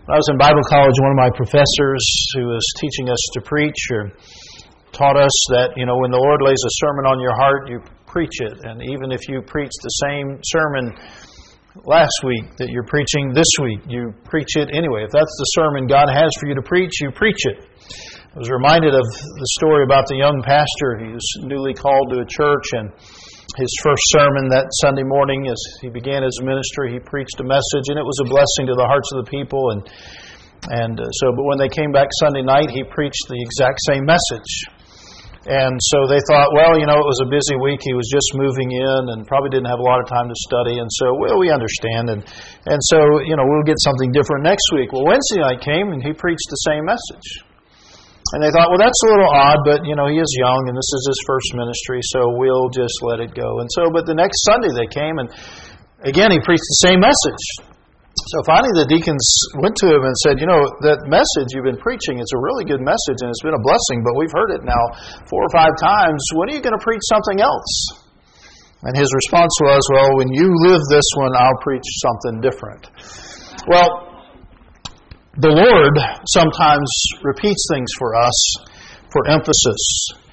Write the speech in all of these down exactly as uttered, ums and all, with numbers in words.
When I was in Bible college, one of my professors who was teaching us to preach or taught us that, you know, when the Lord lays a sermon on your heart, you preach it. And even if you preach the same sermon last week that you're preaching this week, you preach it anyway. If that's the sermon God has for you to preach, you preach it. I was reminded of the story about the young pastor. He was newly called to a church, and his first sermon that Sunday morning, as he began his ministry, he preached a message, and it was a blessing to the hearts of the people. And and uh, so, but when they came back Sunday night, he preached the exact same message. And so they thought, well, you know, it was a busy week. He was just moving in and probably didn't have a lot of time to study. And so, well, we understand. And and so, you know, we'll get something different next week. Well, Wednesday night came and he preached the same message. And they thought, well, that's a little odd, but, you know, he is young and this is his first ministry, so we'll just let it go. And so, but the next Sunday they came and again he preached the same message. So finally the deacons went to him and said, you know, that message you've been preaching, it's a really good message and it's been a blessing, but we've heard it now four or five times. When are you going to preach something else? And his response was, well, when you live this one, I'll preach something different. Well, the Lord sometimes repeats things for us for emphasis.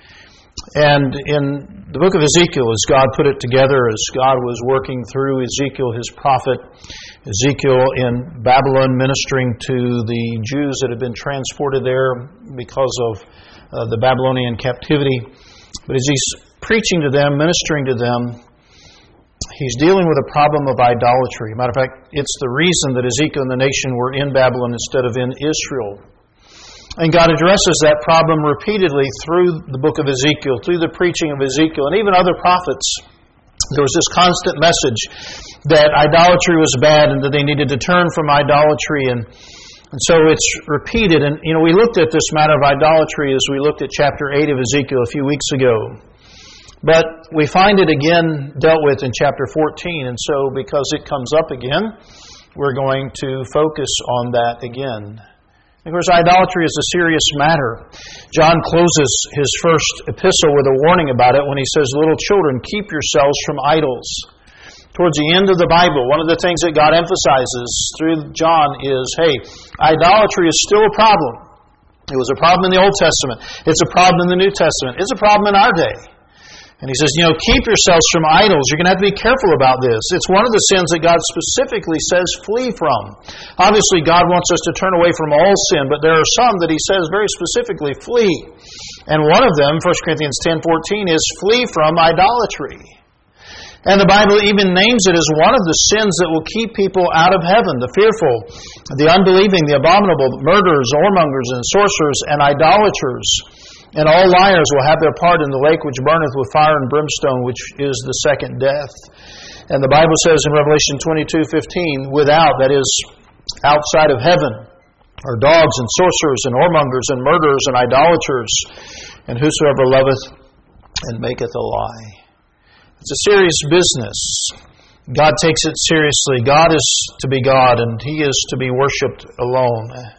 And in the book of Ezekiel, as God put it together, as God was working through Ezekiel, his prophet, Ezekiel in Babylon ministering to the Jews that had been transported there because of uh, the Babylonian captivity. But as he's preaching to them, ministering to them, he's dealing with a problem of idolatry. Matter of fact, it's the reason that Ezekiel and the nation were in Babylon instead of in Israel. And God addresses that problem repeatedly through the book of Ezekiel, through the preaching of Ezekiel, and even other prophets. There was this constant message that idolatry was bad and that they needed to turn from idolatry. And, and so it's repeated. And, you know, we looked at this matter of idolatry as we looked at chapter eight of Ezekiel a few weeks ago. But we find it again dealt with in chapter fourteen. And so because it comes up again, we're going to focus on that again. Of course, idolatry is a serious matter. John closes his first epistle with a warning about it when he says, little children, keep yourselves from idols. Towards the end of the Bible, one of the things that God emphasizes through John is, hey, idolatry is still a problem. It was a problem in the Old Testament. It's a problem in the New Testament. It's a problem in our day. And he says, you know, keep yourselves from idols. You're going to have to be careful about this. It's one of the sins that God specifically says flee from. Obviously, God wants us to turn away from all sin, but there are some that he says very specifically flee. And one of them, First Corinthians ten fourteen, is flee from idolatry. And the Bible even names it as one of the sins that will keep people out of heaven. The fearful, the unbelieving, the abominable, murderers, whoremongers, and sorcerers, and idolaters. And all liars will have their part in the lake which burneth with fire and brimstone, which is the second death. And the Bible says in Revelation twenty-two fifteen, without, that is, outside of heaven, are dogs and sorcerers and whoremongers and murderers and idolaters, and whosoever loveth and maketh a lie. It's a serious business. God takes it seriously. God is to be God, and He is to be worshipped alone.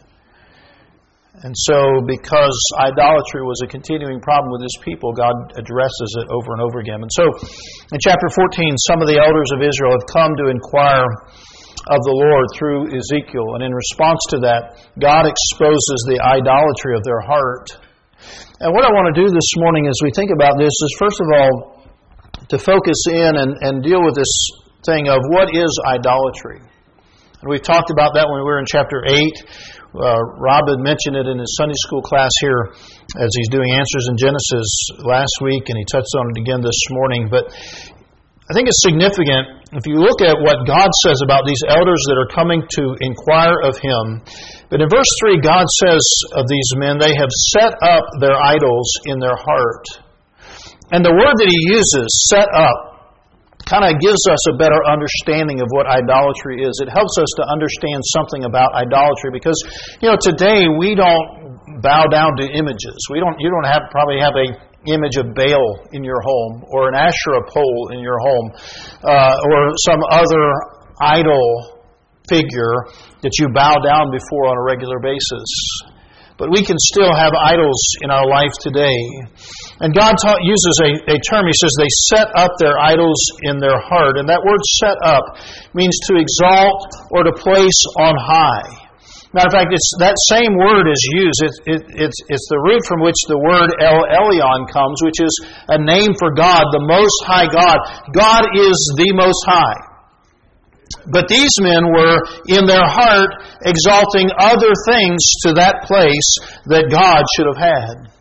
And so, because idolatry was a continuing problem with His people, God addresses it over and over again. And so, in chapter fourteen, some of the elders of Israel have come to inquire of the Lord through Ezekiel. And in response to that, God exposes the idolatry of their heart. And what I want to do this morning as we think about this is, first of all, to focus in and, and deal with this thing of what is idolatry. And we've talked about that when we were in chapter eight. Uh, Rob had mentioned it in his Sunday school class here as he's doing Answers in Genesis last week, and he touched on it again this morning. But I think it's significant if you look at what God says about these elders that are coming to inquire of Him. But in verse three, God says of these men, they have set up their idols in their heart. And the word that He uses, set up, kind of gives us a better understanding of what idolatry is. It helps us to understand something about idolatry because, you know, today we don't bow down to images. We don't. You don't have probably have a image of Baal in your home or an Asherah pole in your home uh, or some other idol figure that you bow down before on a regular basis. But we can still have idols in our life today. And God taught, uses a, a term, He says they set up their idols in their heart. And that word set up means to exalt or to place on high. Matter of fact, it's, that same word is used. It, it, it's, it's the root from which the word El Elyon comes, which is a name for God, the Most High God. God is the Most High. But these men were, in their heart, exalting other things to that place that God should have had.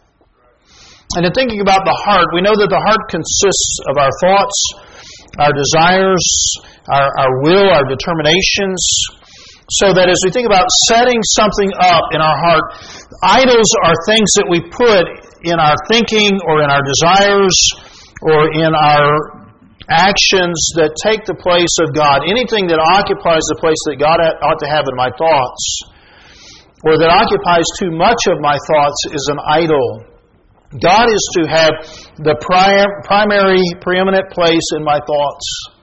And in thinking about the heart, we know that the heart consists of our thoughts, our desires, our, our will, our determinations. So that as we think about setting something up in our heart, idols are things that we put in our thinking or in our desires or in our actions that take the place of God. Anything that occupies the place that God ought to have in my thoughts or that occupies too much of my thoughts is an idol. God is to have the primary, preeminent place in my thoughts.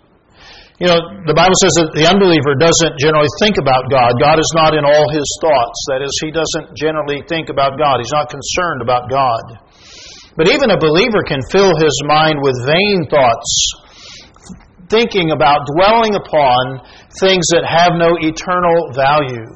You know, the Bible says that the unbeliever doesn't generally think about God. God is not in all his thoughts. That is, he doesn't generally think about God. He's not concerned about God. But even a believer can fill his mind with vain thoughts, thinking about, dwelling upon things that have no eternal value.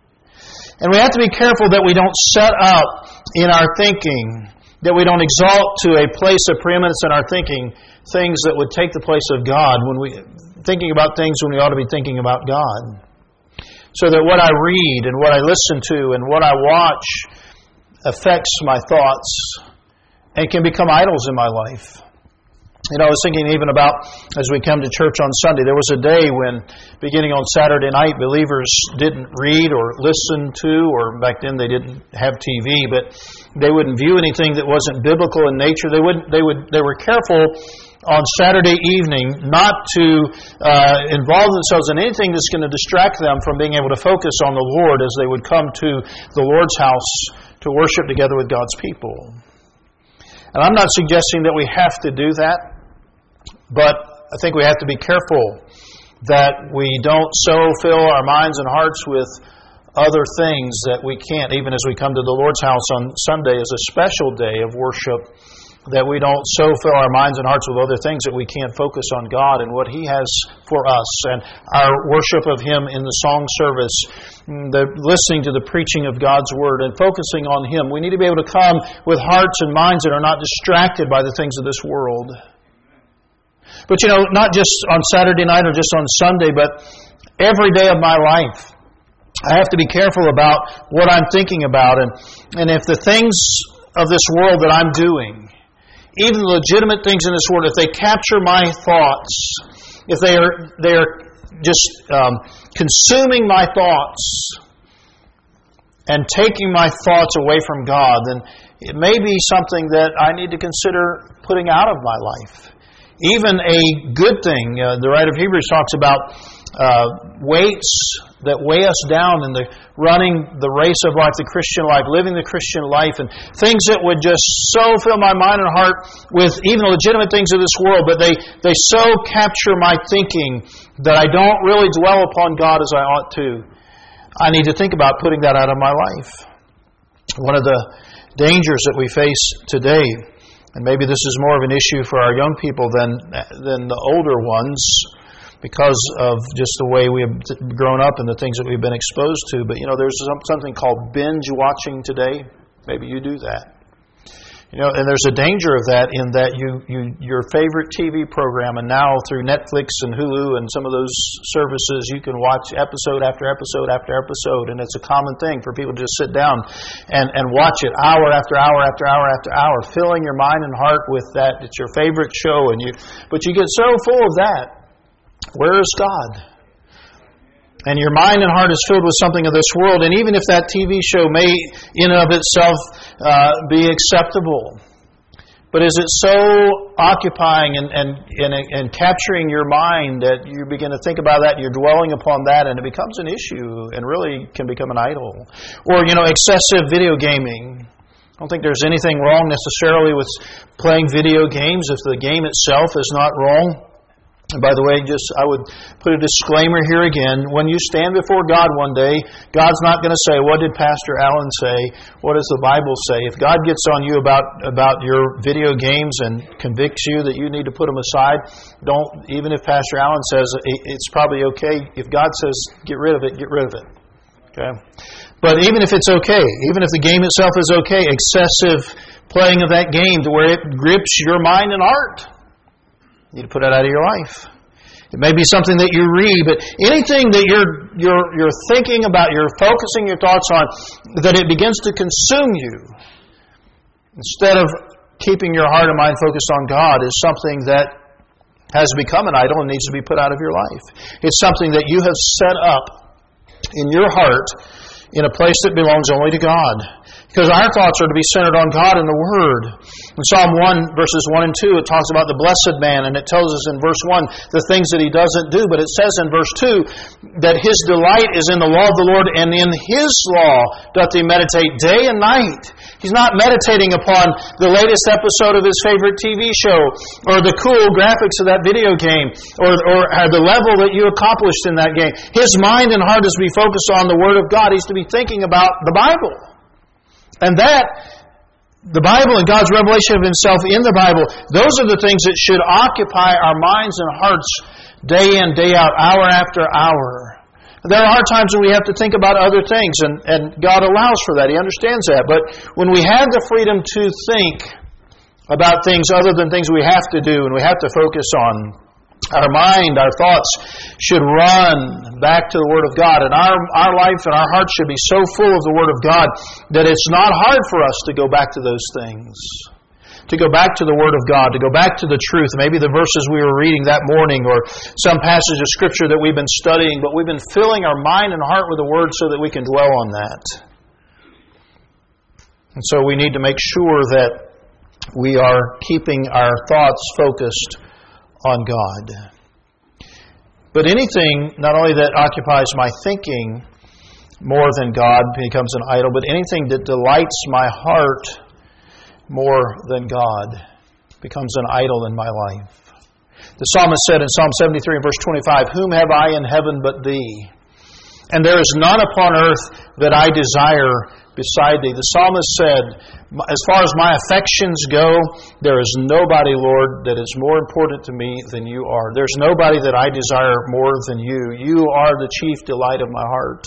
And we have to be careful that we don't set up in our thinking, that we don't exalt to a place of preeminence in our thinking things that would take the place of God when we thinking about things when we ought to be thinking about God. So that what I read and what I listen to and what I watch affects my thoughts and can become idols in my life. You know, I was thinking even about, as we come to church on Sunday, there was a day when, beginning on Saturday night, believers didn't read or listen to, or back then they didn't have T V, but they wouldn't view anything that wasn't biblical in nature. They wouldn't. They would. They were careful on Saturday evening not to uh, involve themselves in anything that's going to distract them from being able to focus on the Lord as they would come to the Lord's house to worship together with God's people. And I'm not suggesting that we have to do that, but I think we have to be careful that we don't so fill our minds and hearts with other things that we can't, even as we come to the Lord's house on Sunday as a special day of worship, that we don't so fill our minds and hearts with other things that we can't focus on God and what He has for us and our worship of Him in the song service, the listening to the preaching of God's Word and focusing on Him. We need to be able to come with hearts and minds that are not distracted by the things of this world. But you know, not just on Saturday night or just on Sunday, but every day of my life, I have to be careful about what I'm thinking about. And, and if the things of this world that I'm doing, even the legitimate things in this world, if they capture my thoughts, if they are they are just um, consuming my thoughts and taking my thoughts away from God, then it may be something that I need to consider putting out of my life. Even a good thing, uh, the writer of Hebrews talks about uh, weights that weigh us down in the running the race of life, the Christian life, living the Christian life, and things that would just so fill my mind and heart with even legitimate things of this world, but they, they so capture my thinking that I don't really dwell upon God as I ought to. I need to think about putting that out of my life. One of the dangers that we face today, and maybe this is more of an issue for our young people than than the older ones because of just the way we have grown up and the things that we've been exposed to. But, you know, there's something called binge watching today. Maybe you do that. You know, and there's a danger of that in that you, you your favorite T V program, and now through Netflix and Hulu and some of those services, you can watch episode after episode after episode, and it's a common thing for people to just sit down and, and watch it hour after hour after hour after hour, filling your mind and heart with that. It's your favorite show, and you but you get so full of that. Where is God? And your mind and heart is filled with something of this world. And even if that T V show may in and of itself uh, be acceptable, but is it so occupying and, and, and, and capturing your mind that you begin to think about that and you're dwelling upon that and it becomes an issue and really can become an idol? Or, you know, excessive video gaming. I don't think there's anything wrong necessarily with playing video games if the game itself is not wrong. And by the way, just I would put a disclaimer here again. When you stand before God one day, God's not going to say, what did Pastor Allen say? What does the Bible say? If God gets on you about, about your video games and convicts you that you need to put them aside, don't, even if Pastor Allen says it's probably okay, if God says get rid of it, get rid of it. Okay? But even if it's okay, even if the game itself is okay, excessive playing of that game to where it grips your mind and heart, you need to put it out of your life. It may be something that you read, but anything that you're you're you're thinking about, you're focusing your thoughts on, that it begins to consume you, instead of keeping your heart and mind focused on God, is something that has become an idol and needs to be put out of your life. It's something that you have set up in your heart in a place that belongs only to God. Because our thoughts are to be centered on God and the Word. In Psalm one, verses one and two, it talks about the blessed man, and it tells us in verse one the things that he doesn't do. But it says in verse two that his delight is in the law of the Lord, and in His law doth he meditate day and night. He's not meditating upon the latest episode of his favorite T V show, or the cool graphics of that video game, or, or the level that you accomplished in that game. His mind and heart is to be focused on the Word of God. He's to be thinking about the Bible. And that, the Bible and God's revelation of Himself in the Bible, those are the things that should occupy our minds and hearts day in, day out, hour after hour. There are times when we have to think about other things, and, and God allows for that. He understands that. But when we have the freedom to think about things other than things we have to do and we have to focus on, our mind, our thoughts should run back to the Word of God. And our, our life and our hearts should be so full of the Word of God that it's not hard for us to go back to those things. To go back to the Word of God, to go back to the truth. Maybe the verses we were reading that morning, or some passage of Scripture that we've been studying, but we've been filling our mind and heart with the Word so that we can dwell on that. And so we need to make sure that we are keeping our thoughts focused on God. But anything, not only that occupies my thinking more than God becomes an idol, but anything that delights my heart more than God becomes an idol in my life. The psalmist said in Psalm seventy-three and verse twenty-five, "Whom have I in heaven but Thee? And there is none upon earth that I desire beside Thee." The psalmist said, as far as my affections go, there is nobody, Lord, that is more important to me than You are. There's nobody that I desire more than You. You are the chief delight of my heart.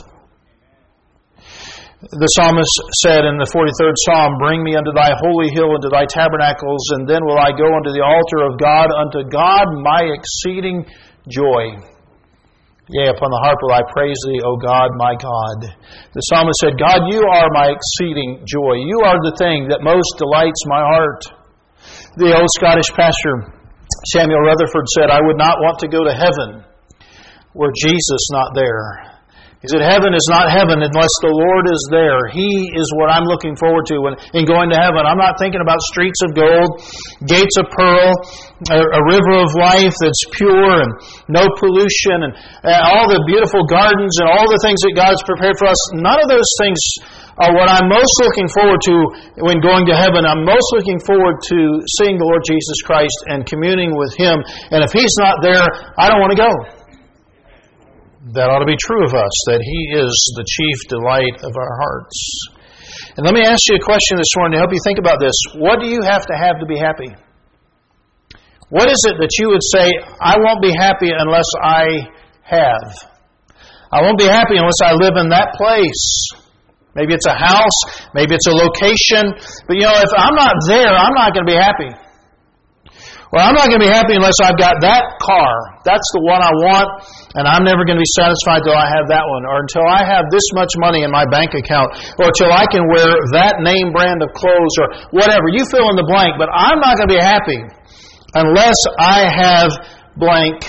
The psalmist said in the forty-third Psalm, "Bring me unto Thy holy hill, into Thy tabernacles, and then will I go unto the altar of God, unto God my exceeding joy. Yea, upon the harp will I praise Thee, O God, my God." The psalmist said, "God, You are my exceeding joy. You are the thing that most delights my heart." The old Scottish pastor, Samuel Rutherford, said, "I would not want to go to heaven were Jesus not there." He said, heaven is not heaven unless the Lord is there. He is what I'm looking forward to when, in going to heaven. I'm not thinking about streets of gold, gates of pearl, a, a river of life that's pure and no pollution, and, and all the beautiful gardens and all the things that God's prepared for us. None of those things are what I'm most looking forward to when going to heaven. I'm most looking forward to seeing the Lord Jesus Christ and communing with Him. And if He's not there, I don't want to go. That ought to be true of us, that He is the chief delight of our hearts. And let me ask you a question this morning to help you think about this. What do you have to have to be happy? What is it that you would say, I won't be happy unless I have? I won't be happy unless I live in that place. Maybe it's a house, maybe it's a location. But you know, if I'm not there, I'm not going to be happy. Well, I'm not going to be happy unless I've got that car. That's the one I want, and I'm never going to be satisfied until I have that one, or until I have this much money in my bank account, or until I can wear that name brand of clothes, or whatever. You fill in the blank, but I'm not going to be happy unless I have blank.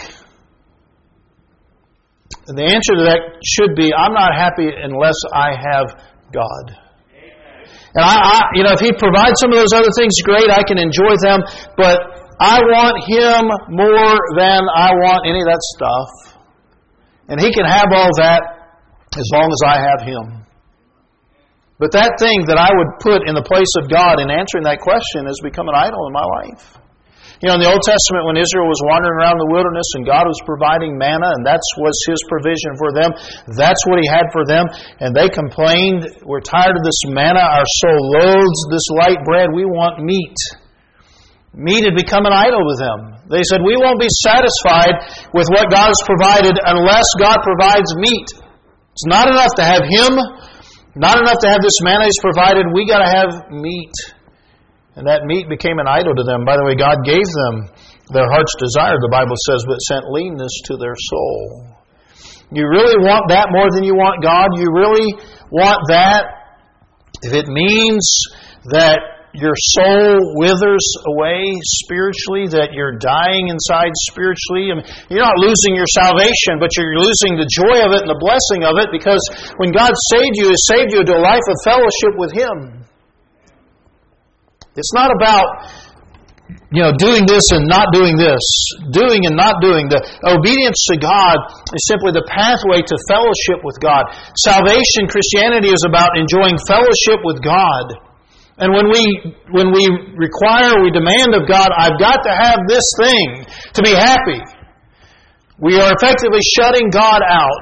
And the answer to that should be, I'm not happy unless I have God. And I, I, you know, if He provides some of those other things, great, I can enjoy them, but I want Him more than I want any of that stuff. And He can have all that as long as I have Him. But that thing that I would put in the place of God in answering that question has become an idol in my life. You know, in the Old Testament, when Israel was wandering around the wilderness and God was providing manna, and that was His provision for them, that's what He had for them, and they complained, we're tired of this manna, our soul loathes this light bread, we want meat. Meat had become an idol with them. They said, we won't be satisfied with what God has provided unless God provides meat. It's not enough to have Him, not enough to have this manna He's provided. We got to have meat. And that meat became an idol to them. By the way, God gave them their heart's desire, the Bible says, but sent leanness to their soul. You really want that more than you want God? You really want that? If it means that your soul withers away spiritually, that you're dying inside spiritually, I mean, you're not losing your salvation, but you're losing the joy of it and the blessing of it, because when God saved you, He saved you to a life of fellowship with Him. It's not about, you know, doing this and not doing this, doing and not doing. The obedience to God is simply the pathway to fellowship with God. Salvation, Christianity, is about enjoying fellowship with God. And when we when we require, we demand of God, I've got to have this thing to be happy, we are effectively shutting God out.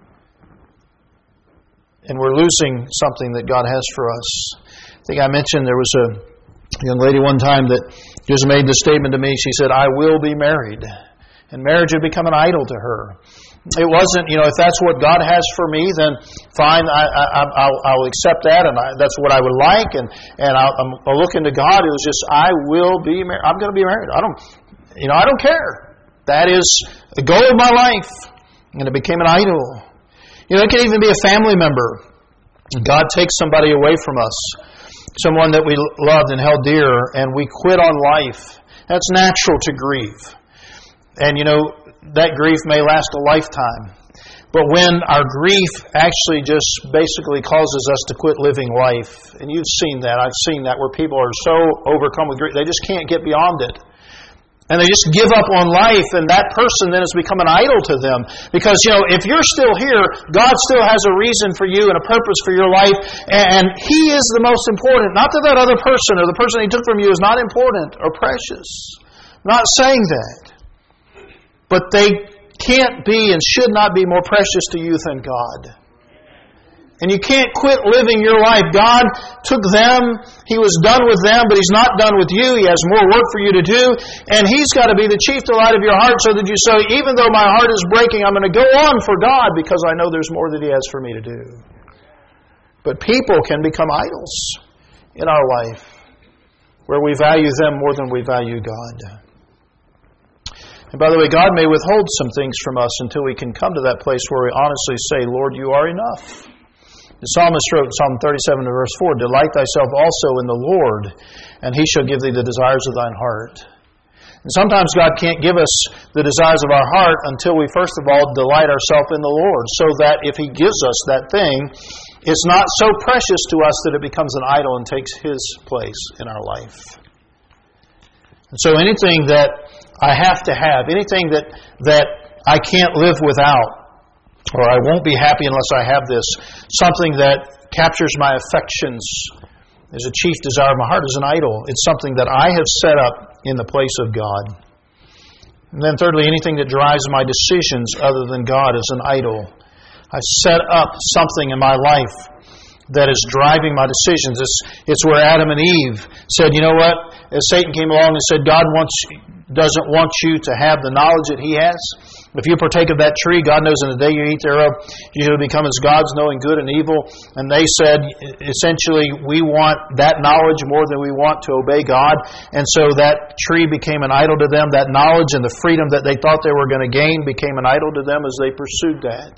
And we're losing something that God has for us. I think I mentioned there was a young lady one time that just made the statement to me. She said, I will be married. And marriage had become an idol to her. It wasn't, you know, if that's what God has for me, then fine, I, I, I'll, I'll accept that, and I, that's what I would like, and, and I'll, I'll look into God. It was just, I will be married. I'm going to be married. I don't, you know, I don't care. That is the goal of my life. And it became an idol. You know, it can even be a family member. God takes somebody away from us. Someone that we loved and held dear, and we quit on life. That's natural to grieve. And you know, that grief may last a lifetime. But when our grief actually just basically causes us to quit living life, and you've seen that, I've seen that, where people are so overcome with grief, they just can't get beyond it. And they just give up on life, and that person then has become an idol to them. Because, you know, if you're still here, God still has a reason for you and a purpose for your life, and He is the most important. Not that that other person or the person He took from you is not important or precious. I'm not saying that. But they can't be and should not be more precious to you than God. And you can't quit living your life. God took them. He was done with them, but He's not done with you. He has more work for you to do. And He's got to be the chief delight of your heart, so that you say, even though my heart is breaking, I'm going to go on for God because I know there's more that He has for me to do. But people can become idols in our life, where we value them more than we value God. And by the way, God may withhold some things from us until we can come to that place where we honestly say, Lord, You are enough. The psalmist wrote in Psalm thirty-seven, verse four, Delight thyself also in the Lord, and He shall give thee the desires of thine heart. And sometimes God can't give us the desires of our heart until we first of all delight ourselves in the Lord, so that if He gives us that thing, it's not so precious to us that it becomes an idol and takes His place in our life. And so anything that I have to have, anything that, that I can't live without, or I won't be happy unless I have this, something that captures my affections as a chief desire of my heart, is an idol. It's something that I have set up in the place of God. And then thirdly, anything that drives my decisions other than God is an idol. I set up something in my life that is driving my decisions. It's, it's where Adam and Eve said, you know what? As Satan came along and said, God wants doesn't want you to have the knowledge that He has. If you partake of that tree, God knows in the day you eat thereof, you will become as gods, knowing good and evil. And they said, essentially, we want that knowledge more than we want to obey God. And so that tree became an idol to them. That knowledge and the freedom that they thought they were going to gain became an idol to them as they pursued that.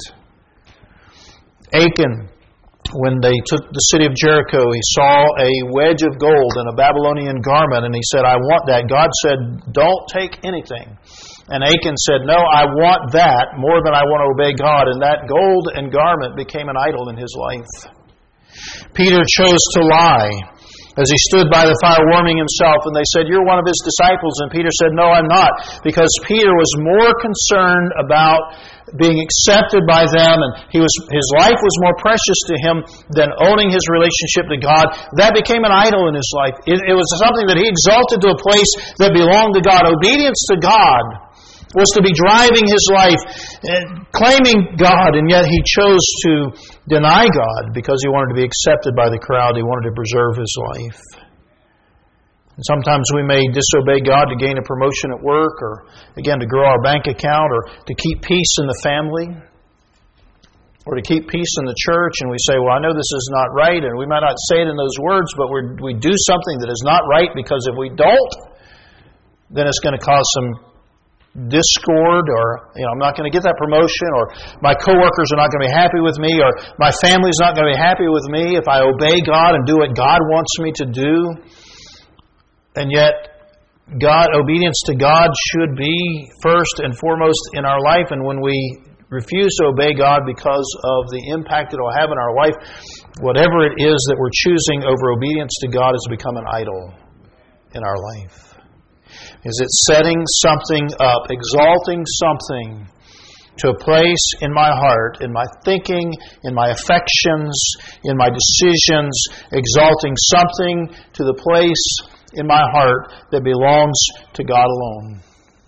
Achan, when they took the city of Jericho, he saw a wedge of gold in a Babylonian garment, and he said, I want that. God said, don't take anything. And Achan said, no, I want that more than I want to obey God. And that gold and garment became an idol in his life. Peter chose to lie as he stood by the fire warming himself, and they said, you're one of His disciples. And Peter said, no, I'm not. Because Peter was more concerned about being accepted by them, and he was his life was more precious to him than owning his relationship to God. That became an idol in his life. It, it was something that he exalted to a place that belonged to God. Obedience to God was to be driving his life, claiming God, and yet he chose to deny God because he wanted to be accepted by the crowd. He wanted to preserve his life. And sometimes we may disobey God to gain a promotion at work, or again to grow our bank account, or to keep peace in the family. or to keep peace in the church, and we say, well, I know this is not right, and we might not say it in those words, but we're, we do something that is not right, because if we don't, then it's going to cause some discord, or you know, I'm not going to get that promotion, or my coworkers are not going to be happy with me, or my family's not going to be happy with me if I obey God and do what God wants me to do. And yet, God, obedience to God should be first and foremost in our life. And when we refuse to obey God because of the impact it will have in our life, whatever it is that we're choosing over obedience to God has become an idol in our life. Is it setting something up, exalting something to a place in my heart, in my thinking, in my affections, in my decisions, exalting something to the place in my heart that belongs to God alone.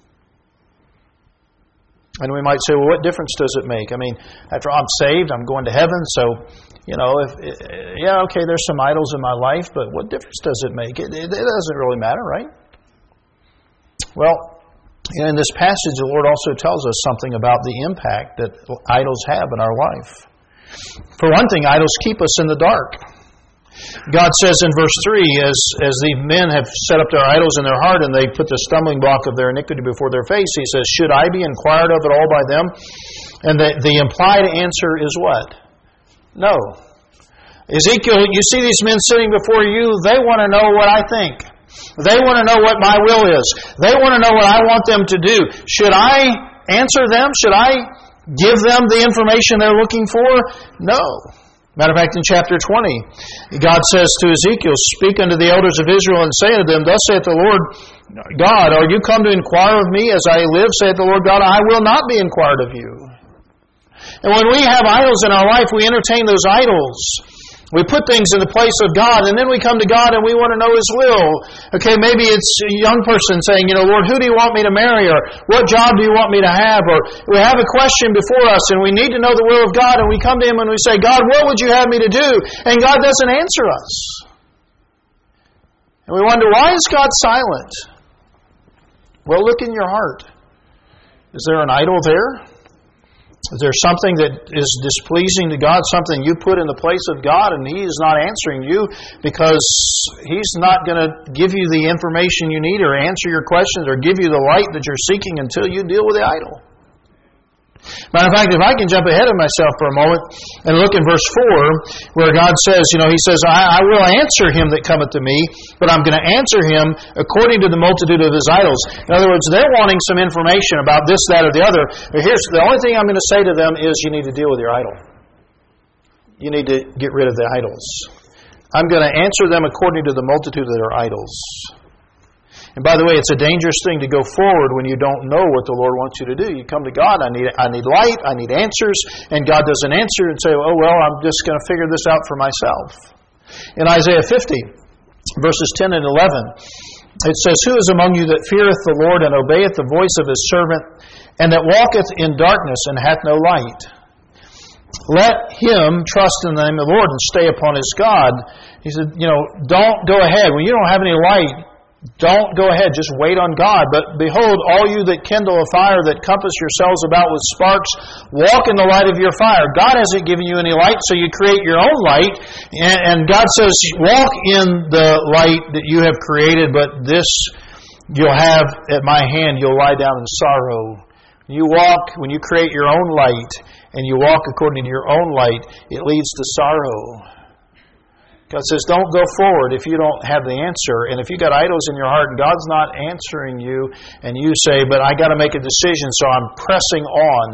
And we might say, well, what difference does it make? I mean, after all, I'm saved, I'm going to heaven, so, you know, if yeah, okay, there's some idols in my life, but what difference does it make? It, it, it doesn't really matter, right? Well, in this passage, the Lord also tells us something about the impact that idols have in our life. For one thing, idols keep us in the dark. God says in verse three, as, as these men have set up their idols in their heart and they put the stumbling block of their iniquity before their face, He says, should I be inquired of at all by them? And the, the implied answer is what? No. Ezekiel, you see these men sitting before you, they want to know what I think. They want to know what my will is. They want to know what I want them to do. Should I answer them? Should I give them the information they're looking for? No. Matter of fact, in chapter twenty, God says to Ezekiel, speak unto the elders of Israel and say unto them, thus saith the Lord God, are you come to inquire of me as I live, saith the Lord God, I will not be inquired of you. And when we have idols in our life, we entertain those idols. We put things in the place of God, and then we come to God and we want to know His will. Okay, maybe it's a young person saying, you know, Lord, who do you want me to marry? Or what job do you want me to have? Or we have a question before us and we need to know the will of God, and we come to Him and we say, God, what would you have me to do? And God doesn't answer us. And we wonder, why is God silent? Well, look in your heart. Is there an idol there? Is there something that is displeasing to God, something you put in the place of God, and He is not answering you because He's not going to give you the information you need or answer your questions or give you the light that you're seeking until you deal with the idol? Matter of fact, if I can jump ahead of myself for a moment and look in verse four, where God says, you know, He says, I, I will answer him that cometh to me, but I'm going to answer him according to the multitude of his idols. In other words, they're wanting some information about this, that, or the other. But here's the only thing I'm going to say to them is you need to deal with your idol. You need to get rid of the idols. I'm going to answer them according to the multitude of their idols. And by the way, it's a dangerous thing to go forward when you don't know what the Lord wants you to do. You come to God, I need I need light, I need answers, and God doesn't answer and say, oh, well, I'm just going to figure this out for myself. In Isaiah fifty, verses ten and eleven, it says, who is among you that feareth the Lord and obeyeth the voice of His servant, and that walketh in darkness and hath no light? Let him trust in the name of the Lord and stay upon his God. He said, you know, don't go ahead. When you don't have any light, don't go ahead, just wait on God. But behold, all you that kindle a fire, that compass yourselves about with sparks, walk in the light of your fire. God hasn't given you any light, so you create your own light. And God says, walk in the light that you have created, but this you'll have at my hand, you'll lie down in sorrow. You walk, when you create your own light, and you walk according to your own light, it leads to sorrow. God says, don't go forward if you don't have the answer. And if you've got idols in your heart and God's not answering you, and you say, but I got to make a decision, so I'm pressing on,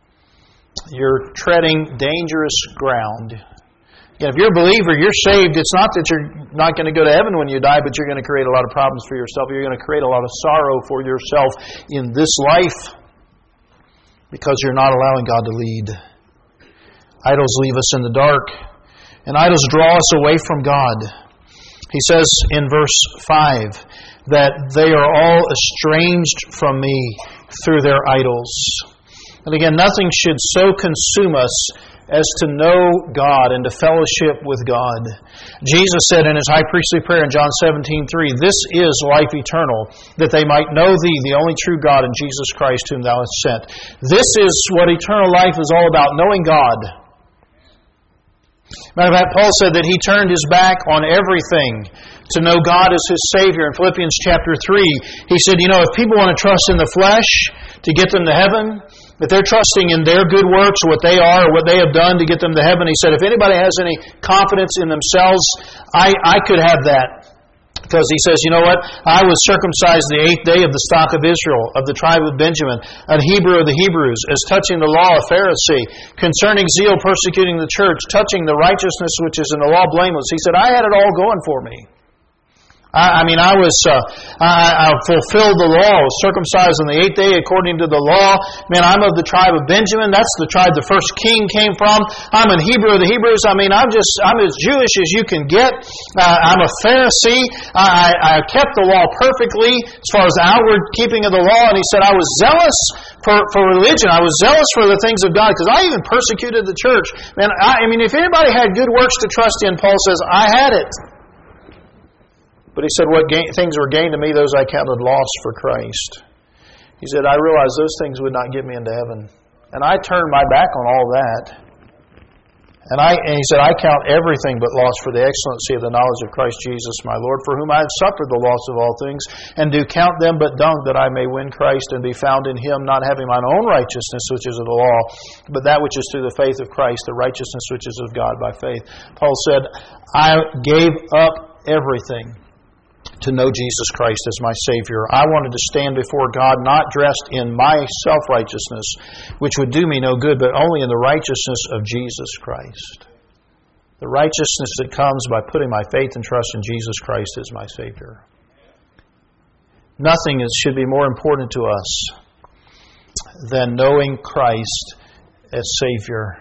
you're treading dangerous ground. Again, if you're a believer, you're saved. It's not that you're not going to go to heaven when you die, but you're going to create a lot of problems for yourself. You're going to create a lot of sorrow for yourself in this life because you're not allowing God to lead. Idols leave us in the dark. And idols draw us away from God. He says in verse five that they are all estranged from me through their idols. And again, nothing should so consume us as to know God and to fellowship with God. Jesus said in His high priestly prayer in John seventeen three, this is life eternal, that they might know Thee, the only true God, and Jesus Christ whom Thou hast sent. This is what eternal life is all about, knowing God. Matter of fact, Paul said that he turned his back on everything to know God as his Savior. In Philippians chapter three, he said, you know, if people want to trust in the flesh to get them to heaven, if they're trusting in their good works, what they are or what they have done to get them to heaven, he said, if anybody has any confidence in themselves, I, I could have that. Because he says, you know what? I was circumcised the eighth day of the stock of Israel, of the tribe of Benjamin, an Hebrew of the Hebrews, as touching the law, a Pharisee, concerning zeal, persecuting the church, touching the righteousness which is in the law, blameless. He said, I had it all going for me. I, I mean, I was, uh, I, I fulfilled the law, was circumcised on the eighth day according to the law. Man, I'm of the tribe of Benjamin. That's the tribe the first king came from. I'm an Hebrew of the Hebrews. I mean, I'm just, I'm as Jewish as you can get. Uh, I'm a Pharisee. I, I kept the law perfectly as far as the outward keeping of the law. And he said, I was zealous for, for religion. I was zealous for the things of God because I even persecuted the church. Man, I, I mean, if anybody had good works to trust in, Paul says, I had it. But he said, what gain, things were gained to me, those I counted loss for Christ. He said, I realized those things would not get me into heaven. And I turned my back on all that. And, I, and he said, I count everything but loss for the excellency of the knowledge of Christ Jesus my Lord, for whom I have suffered the loss of all things, and do count them but dung, that I may win Christ and be found in Him, not having mine own righteousness, which is of the law, but that which is through the faith of Christ, the righteousness which is of God by faith. Paul said, I gave up everything to know Jesus Christ as my Savior. I wanted to stand before God not dressed in my self-righteousness, which would do me no good, but only in the righteousness of Jesus Christ. The righteousness that comes by putting my faith and trust in Jesus Christ as my Savior. Nothing is, should be more important to us than knowing Christ as Savior.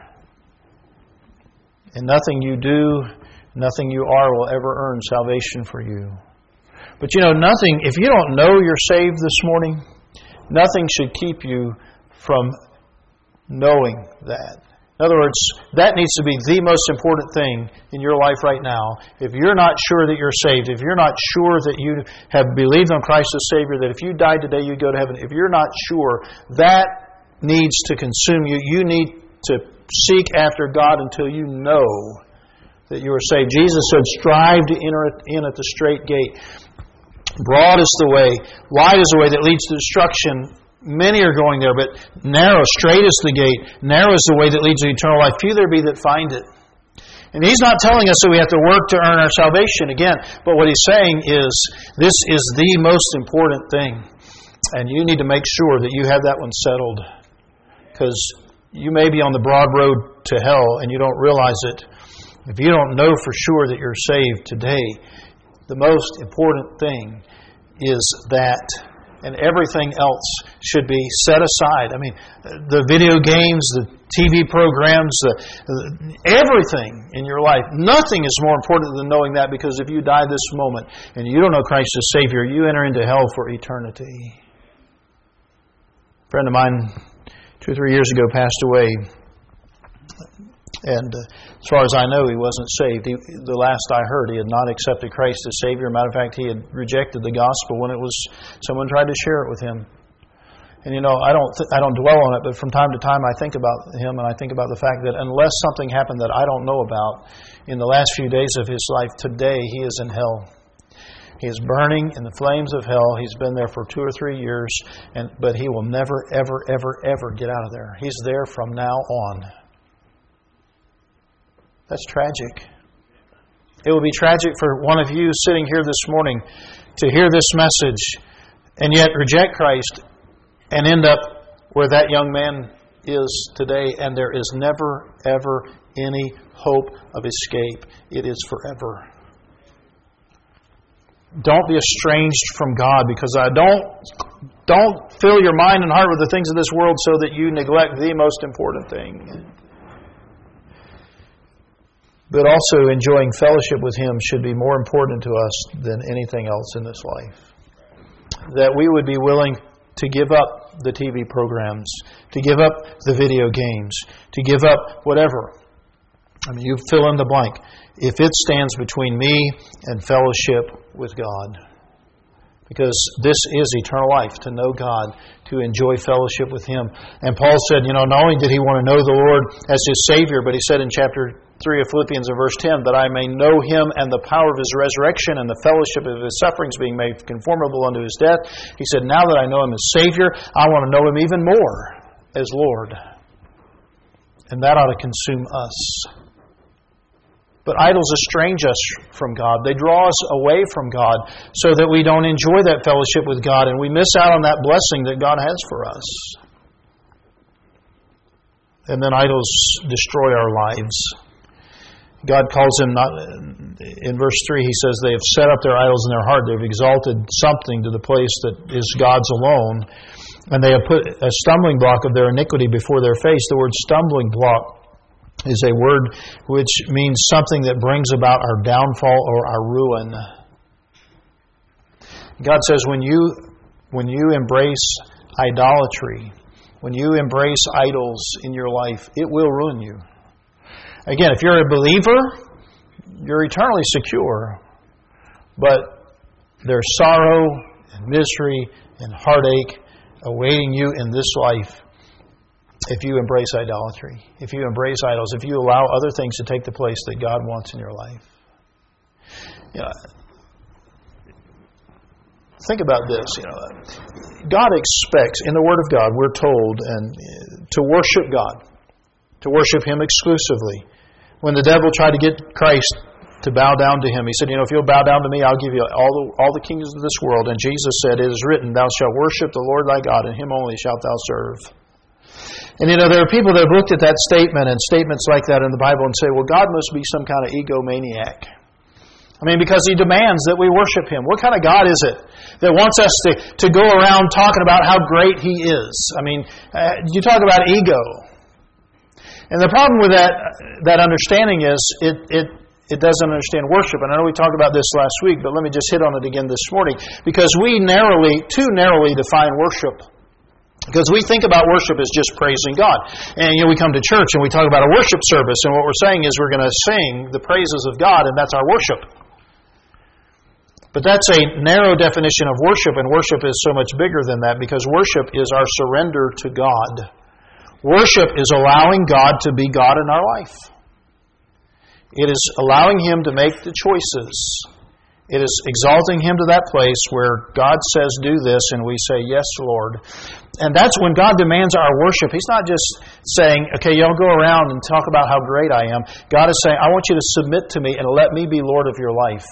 And nothing you do, nothing you are will ever earn salvation for you. But you know, nothing, if you don't know you're saved this morning, nothing should keep you from knowing that. In other words, that needs to be the most important thing in your life right now. If you're not sure that you're saved, if you're not sure that you have believed on Christ as Savior, that if you died today you'd go to heaven, if you're not sure, that needs to consume you. You need to seek after God until you know that you are saved. Jesus said, strive to enter in at the straight gate. Broad is the way, wide is the way that leads to destruction. Many are going there, but narrow, straight is the gate. Narrow is the way that leads to eternal life. Few there be that find it. And He's not telling us that we have to work to earn our salvation again. But what He's saying is, this is the most important thing. And you need to make sure that you have that one settled. Because you may be on the broad road to hell and you don't realize it. If you don't know for sure that you're saved today, the most important thing is that, and everything else should be set aside. I mean, the video games, the T V programs, the, everything in your life, nothing is more important than knowing that, because if you die this moment and you don't know Christ as Savior, you enter into hell for eternity. A friend of mine, two or three years ago, passed away. And uh, as far as I know, he wasn't saved. He, the last I heard, he had not accepted Christ as Savior. Matter of fact, he had rejected the gospel when it was someone tried to share it with him. And you know, I don't th- I don't dwell on it, but from time to time I think about him, and I think about the fact that unless something happened that I don't know about in the last few days of his life, today he is in hell. He is burning in the flames of hell. He's been there for two or three years, and but he will never, ever, ever, ever get out of there. He's there from now on. That's tragic. It will be tragic for one of you sitting here this morning to hear this message and yet reject Christ and end up where that young man is today, and there is never, ever any hope of escape. It is forever. Don't be estranged from God, because I don't don't fill your mind and heart with the things of this world so that you neglect the most important thing. But also enjoying fellowship with Him should be more important to us than anything else in this life. That we would be willing to give up the T V programs, to give up the video games, to give up whatever. I mean, you fill in the blank. If it stands between me and fellowship with God. Because this is eternal life, to know God, to enjoy fellowship with Him. And Paul said, you know, not only did he want to know the Lord as his Savior, but he said in chapter three of Philippians and verse ten, that I may know Him and the power of His resurrection and the fellowship of His sufferings, being made conformable unto His death. He said, now that I know Him as Savior, I want to know Him even more as Lord. And that ought to consume us. But idols estrange us from God. They draw us away from God so that we don't enjoy that fellowship with God and we miss out on that blessing that God has for us. And then idols destroy our lives. God calls them, not in verse three, He says, they have set up their idols in their heart. They've exalted something to the place that is God's alone. And they have put a stumbling block of their iniquity before their face. The word stumbling block is a word which means something that brings about our downfall or our ruin. God says when you, when you embrace idolatry, when you embrace idols in your life, it will ruin you. Again, if you're a believer, you're eternally secure. But there's sorrow and misery and heartache awaiting you in this life if you embrace idolatry, if you embrace idols, if you allow other things to take the place that God wants in your life. You know, think about this. You know, God expects, in the Word of God, we're told, and to worship God, to worship Him exclusively. When the devil tried to get Christ to bow down to Him, He said, you know, if you'll bow down to me, I'll give you all the, all the kingdoms of this world. And Jesus said, it is written, thou shalt worship the Lord thy God, and Him only shalt thou serve. And you know, there are people that have looked at that statement and statements like that in the Bible and say, well, God must be some kind of egomaniac. I mean, because He demands that we worship Him. What kind of God is it that wants us to, to go around talking about how great He is? I mean, uh, you talk about ego. And the problem with that that understanding is it, it it doesn't understand worship. And I know we talked about this last week, but let me just hit on it again this morning. Because we narrowly, too narrowly define worship. Because we think about worship as just praising God. And you know, we come to church and we talk about a worship service, and what we're saying is we're going to sing the praises of God, and that's our worship. But that's a narrow definition of worship, and worship is so much bigger than that, because worship is our surrender to God. Worship is allowing God to be God in our life. It is allowing Him to make the choices. It is exalting Him to that place where God says, do this, and we say, yes, Lord. And that's when God demands our worship. He's not just saying, okay, y'all go around and talk about how great I am. God is saying, I want you to submit to me and let me be Lord of your life.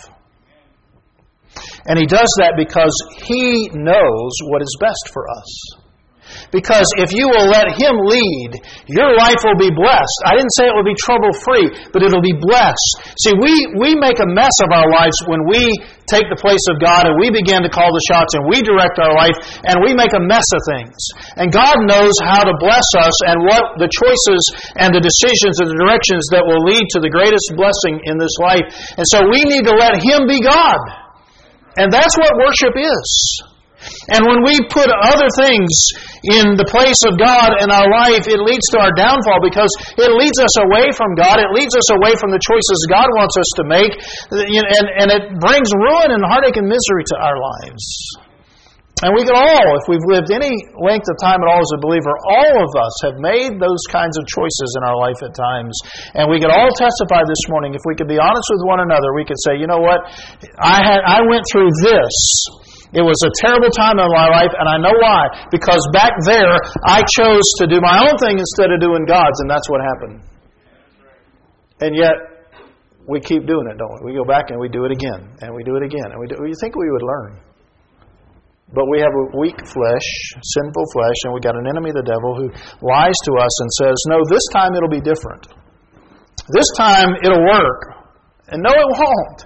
And He does that because He knows what is best for us. Because if you will let Him lead, your life will be blessed. I didn't say it will be trouble-free, but it'll be blessed. See, we, we make a mess of our lives when we take the place of God and we begin to call the shots and we direct our life and we make a mess of things. And God knows how to bless us and what the choices and the decisions and the directions that will lead to the greatest blessing in this life. And so we need to let Him be God. And that's what worship is. And when we put other things in the place of God in our life, it leads to our downfall because it leads us away from God. It leads us away from the choices God wants us to make. And, and it brings ruin and heartache and misery to our lives. And we can all, if we've lived any length of time at all as a believer, all of us have made those kinds of choices in our life at times. And we could all testify this morning, if we could be honest with one another, we could say, you know what, I had I went through this. It was a terrible time in my life, and I know why. Because back there, I chose to do my own thing instead of doing God's, and that's what happened. And yet, we keep doing it, don't we? We go back and we do it again, and we do it again. And we do. You think we would learn. But we have a weak flesh, sinful flesh, and we got an enemy, the devil, who lies to us and says, no, this time it'll be different. This time it'll work. And no, it won't.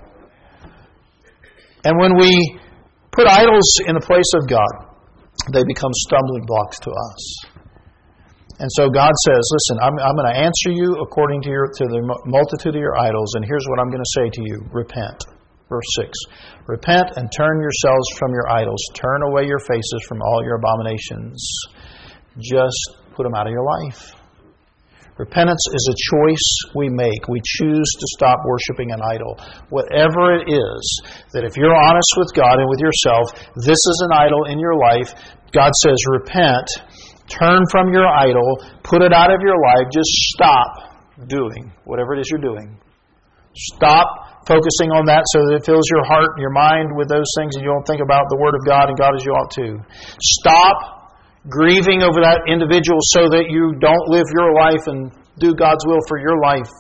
And when we put idols in the place of God, they become stumbling blocks to us. And so God says, listen, I'm, I'm going to answer you according to, your, to the multitude of your idols, and here's what I'm going to say to you. Repent. Verse six. Repent and turn yourselves from your idols. Turn away your faces from all your abominations. Just put them out of your life. Repentance is a choice we make. We choose to stop worshiping an idol. Whatever it is, that if you're honest with God and with yourself, this is an idol in your life, God says, repent, turn from your idol, put it out of your life, just stop. doing whatever it is you're doing. Stop focusing on that so that it fills your heart and your mind with those things and you don't think about the Word of God and God as you ought to. Stop grieving over that individual so that you don't live your life and do God's will for your life.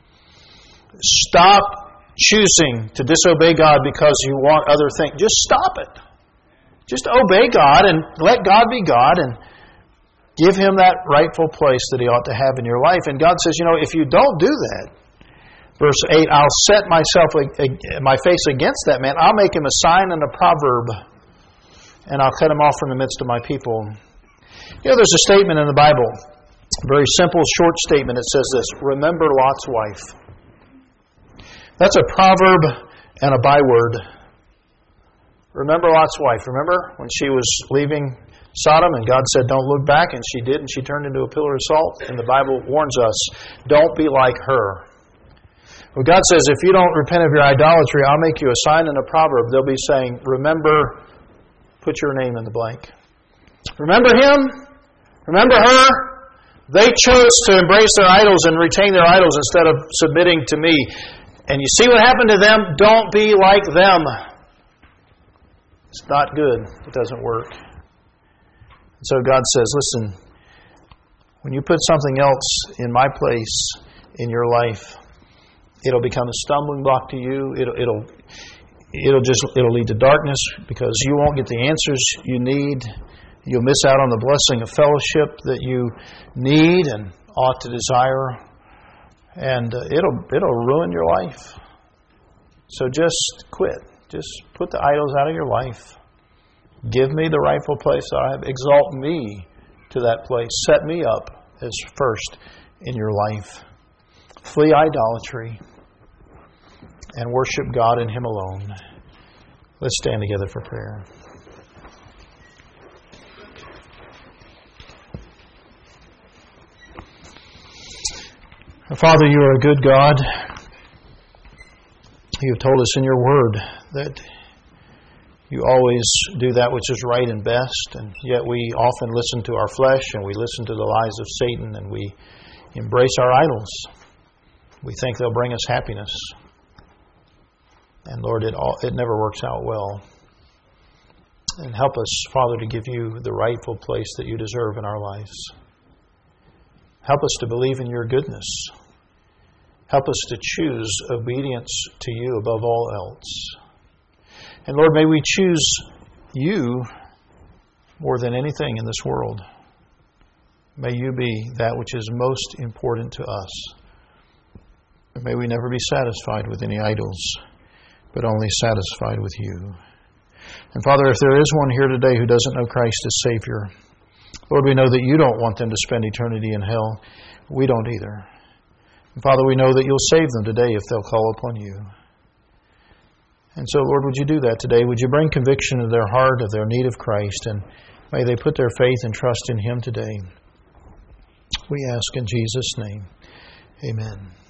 Stop choosing to disobey God because you want other things. Just stop it. Just obey God and let God be God and give Him that rightful place that He ought to have in your life. And God says, you know, if you don't do that, verse eight, I'll set myself, my face against that man. I'll make him a sign and a proverb, and I'll cut him off from the midst of my people. You know, there's a statement in the Bible, a very simple, short statement. It says this, remember Lot's wife. That's a proverb and a byword. Remember Lot's wife. Remember when she was leaving Sodom and God said, don't look back, and she did, and she turned into a pillar of salt? And the Bible warns us, don't be like her. Well, God says, if you don't repent of your idolatry, I'll make you a sign and a proverb. They'll be saying, remember, put your name in the blank. Remember him? Remember her? They chose to embrace their idols and retain their idols instead of submitting to me. And you see what happened to them? Don't be like them. It's not good. It doesn't work. So God says, listen, when you put something else in my place in your life, it'll become a stumbling block to you. It'll, it'll, it'll just, it'll lead to darkness because you won't get the answers you need. You'll miss out on the blessing of fellowship that you need and ought to desire, and uh, it'll, it'll ruin your life. So just quit. Just put the idols out of your life. Give me the rightful place that I have. Exalt me to that place. Set me up as first in your life. Flee idolatry and worship God and Him alone. Let's stand together for prayer. Father, you are a good God. You have told us in your word that you always do that which is right and best, and yet we often listen to our flesh and we listen to the lies of Satan and we embrace our idols. We think they'll bring us happiness. And Lord, it all, it never works out well. And help us, Father, to give you the rightful place that you deserve in our lives. Help us to believe in your goodness. Help us to choose obedience to you above all else. And Lord, may we choose you more than anything in this world. May you be that which is most important to us. And may we never be satisfied with any idols, but only satisfied with you. And Father, if there is one here today who doesn't know Christ as Savior, Lord, we know that you don't want them to spend eternity in hell. We don't either. And Father, we know that you'll save them today if they'll call upon you. And so, Lord, would you do that today? Would you bring conviction to their heart of their need of Christ, and may they put their faith and trust in Him today. We ask in Jesus' name. Amen.